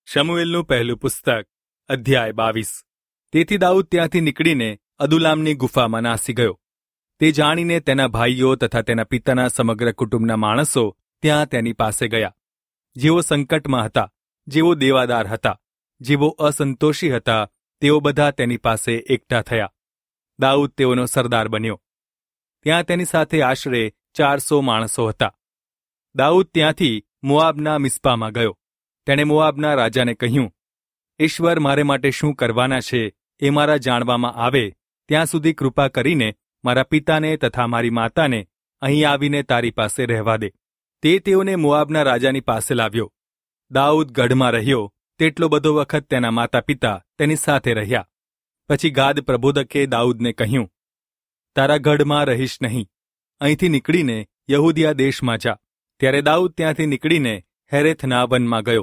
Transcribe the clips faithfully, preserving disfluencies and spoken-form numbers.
શમુએલનું પહેલું પુસ્તક અધ્યાય બાવીસ. તેથી દાઉદ ત્યાંથી નીકળીને અદુલામની ગુફામાં નાસી ગયો. તે જાણીને તેના ભાઈઓ તથા તેના પિતાના સમગ્ર કુટુંબના માણસો ત્યાં તેની પાસે ગયા. જેઓ સંકટમાં હતા, જેઓ દેવાદાર હતા, જેઓ અસંતોષી હતા, તેઓ બધા તેની પાસે એકઠા થયા. દાઉદ તેઓનો સરદાર બન્યો. ત્યાં તેની સાથે આશરે ચારસો માણસો હતા. દાઉદ ત્યાંથી મોઆબના મિસ્પામાં ગયો. તેણે મોઆબના રાજાને કહ્યું, ઈશ્વર મારે માટે શું કરવાના છે એ મારા જાણવામાં આવે ત્યાં સુધી કૃપા કરીને મારા પિતાને તથા મારી માતાને અહીં આવીને તારી પાસે રહેવા દે. તે તેઓને મોઆબના રાજાની પાસે લાવ્યો. દાઉદ ગઢમાં રહ્યો તેટલો બધો વખત તેના માતા પિતા તેની સાથે રહ્યા. પછી ગાદ પ્રબોધકે દાઉદને કહ્યું, તારા ગઢમાં રહીશ નહીં, અહીંથી નીકળીને યહૂદિયા દેશમાં જા. ત્યારે દાઉદ ત્યાંથી નીકળીને હેરેથના વનમાં ગયો.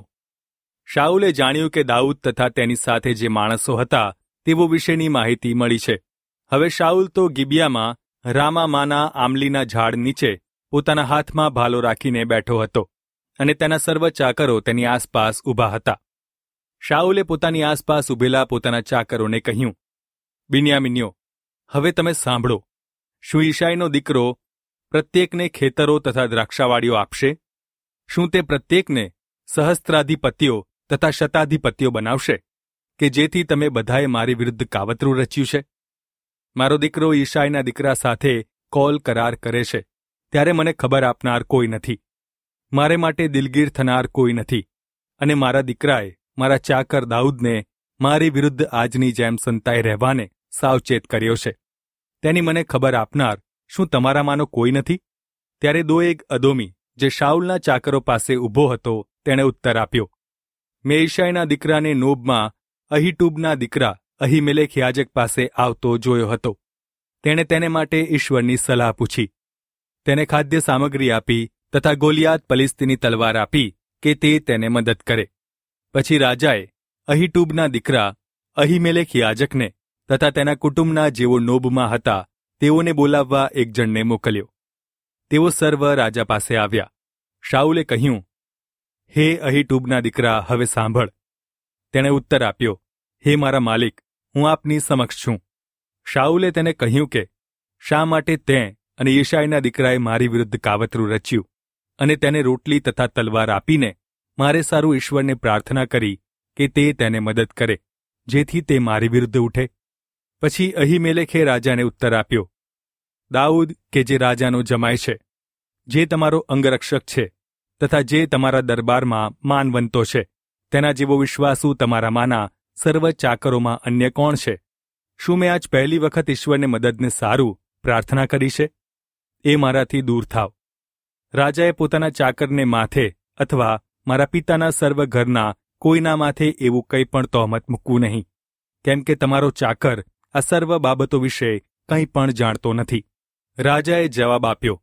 શાઉલે જાણ્યું કે દાઉદ તથા તેની સાથે જે માણસો હતા તેઓ વિશેની માહિતી મળી છે. હવે શાઉલ તો ગિબિયામાં રામામાના આમલીના ઝાડ નીચે પોતાના હાથમાં ભાલો રાખીને બેઠો હતો અને તેના સર્વ ચાકરો તેની આસપાસ ઊભા હતા. શાઉલે પોતાની આસપાસ ઊભેલા પોતાના ચાકરોને કહ્યું, બિન્યામીન્યો, હવે તમે સાંભળો. શું યિશાઈનો દીકરો પ્રત્યેકને ખેતરો તથા દ્રાક્ષાવાડીઓ આપશે? શું તે પ્રત્યેકને સહસ્ત્રાધિપતિઓ તથા શતાધિપતિઓ બનાવશે કે જેથી તમે બધાએ મારી વિરુદ્ધ કાવતરું રચ્યું છે? મારો દીકરો યિશાઈના દીકરા સાથે કોલ કરાર કરે છે ત્યારે મને ખબર આપનાર કોઈ નથી. મારે માટે દિલગીર થનાર કોઈ નથી. અને મારા દીકરાએ મારા ચાકર દાઉદને મારી વિરુદ્ધ આજની જેમ સંતાઈ રહેવાને સાવચેત કર્યો છે. તેની મને ખબર આપનાર શું તમારામાંનો કોઈ નથી? ત્યારે દોએગ અદોમી જે શાઉલના ચાકરો પાસે ઊભો હતો તેણે ઉત્તર આપ્યો, મેં યિશાઈના દીકરાને નોબમાં અહીટૂબના દીકરા અહીમેલેક યાજક પાસે આવતો જોયો હતો. તેણે તેને માટે ઈશ્વરની સલાહ પૂછી. તેને ખાદ્ય સામગ્રી આપી તથા ગોલિયાત પલિસ્તીની તલવાર આપી કે તે તેને મદદ કરે. પછી રાજાએ અહીટૂબના દીકરા અહીમેલેક યાજકને તથા તેના કુટુંબના જેઓ નોબમાં હતા તેઓને બોલાવવા એક જણને મોકલ્યો. તેઓ સર્વ રાજા પાસે આવ્યા. શાઉલે કહ્યું, હે અહીટૂબના દીકરા, હવે સાંભળ. તેણે ઉત્તર આપ્યો, હે મારા માલિક, હું આપની સમક્ષ છું. શાઉલે તેને કહ્યું કે શા માટે તેં અને યિશાઈના દીકરાએ મારી વિરુદ્ધ કાવતરું રચ્યું અને તેને રોટલી તથા તલવાર આપીને મારે સારું ઈશ્વરને પ્રાર્થના કરી કે તે તેને મદદ કરે જેથી તે મારી વિરુદ્ધ ઉઠે. પછી અહીમેલેખે રાજાને ઉત્તર આપ્યો, દાઉદ કે જે રાજાનો જમાય છે, જે તમારો અંગરક્ષક છે તથા જે તમારા દરબારમાં માનવંતો છે, તેના જેવો વિશ્વાસુ તમારામાંના સર્વ ચાકરોમાં અન્ય કોણ છે? શું મેં આજ પહેલી વખત ઈશ્વરને મદદને સારું પ્રાર્થના કરી છે? એ મારાથી દૂર થાવ. રાજાએ પોતાના ચાકરને માથે અથવા મારા પિતાના સર્વ ઘરના કોઈના માથે એવું કંઈ પણ તહોમત મૂકવું નહીં, કેમ કે તમારો ચાકર આ સર્વ બાબતો વિશે કંઈ પણ જાણતો નથી. રાજાએ જવાબ આપ્યો,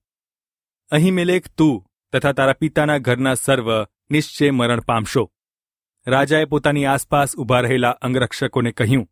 અહીમેલેક તું તથા તારા પિતાના ઘરના સર્વ નિશ્ચય મરણ પામશો. રાજાએ પોતાની આસપાસ ઊભા રહેલા અંગરક્ષકોને કહ્યું,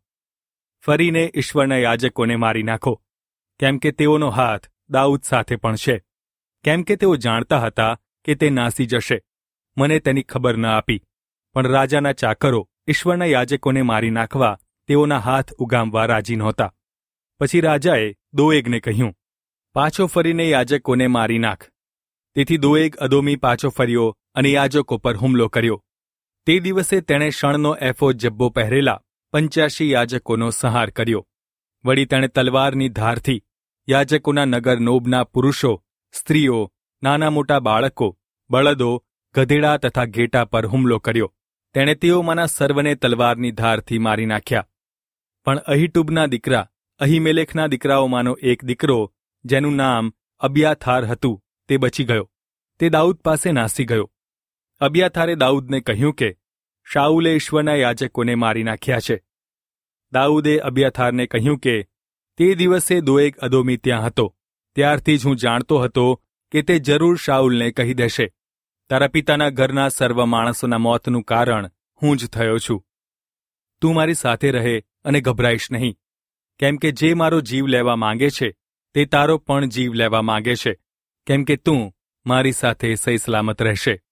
ફરીને ઈશ્વરના યાજકોને મારી નાખો, કેમ કે તેઓનો હાથ દાઉદ સાથે પણ છે. કેમ કે તેઓ જાણતા હતા કે તે નાસી જશે. મને તેની ખબર ન આપી, પણ રાજાના ચાકરો ઈશ્વરના યાજકોને મારી નાખવા તેઓના હાથ ઉગામવા રાજી નહોતા. પછી રાજાએ દોએગને કહ્યું, પાછો ફરીને યાજકોને મારી નાખ. તેથી દોએગ અદોમી પાછો ફર્યો અને યાજકો પર હુમલો કર્યો. તે દિવસે તેણે શણનો એફોદ જબ્બો પહેરેલા પંચ્યાસી યાજકોનો સંહાર કર્યો. વળી તેણે તલવારની ધારથી યાજકોના નગર નોબના પુરુષો, સ્ત્રીઓ, નાના મોટા બાળકો, બળદો, ગધેડા તથા ઘેટા પર હુમલો કર્યો. તેણે તેઓમાંના સર્વને તલવારની ધારથી મારી નાખ્યા. પણ અહીટૂબના દીકરા અહીમેલેખના દીકરાઓમાંનો એક દીકરો, જેનું નામ અબ્યાથાર હતું, તે બચી ગયો. તે દાઉદ પાસે નાસી ગયો. અબ્યાથારે દાઉદને કહ્યું કે શાઉલે ઈશ્વરના યાજકોને મારી નાખ્યા છે. દાઉદે અબ્યાથારને કહ્યું કે તે દિવસે દોએગ અદોમી ત્યાં હતો. ત્યારથી જ હું જાણતો હતો કે તે જરૂર શાઉલને કહી દેશે, તારા પિતાના ઘરના સર્વ માણસોના મોતનું કારણ હું જ થયો છું. તું મારી સાથે રહે અને ગભરાઈશ નહીં, કેમ કે જે મારો જીવ લેવા માંગે છે તે તારો પણ જીવ લેવા માંગે છે, કેમ કે તું મારી સાથે સહી સલામત રહેશે.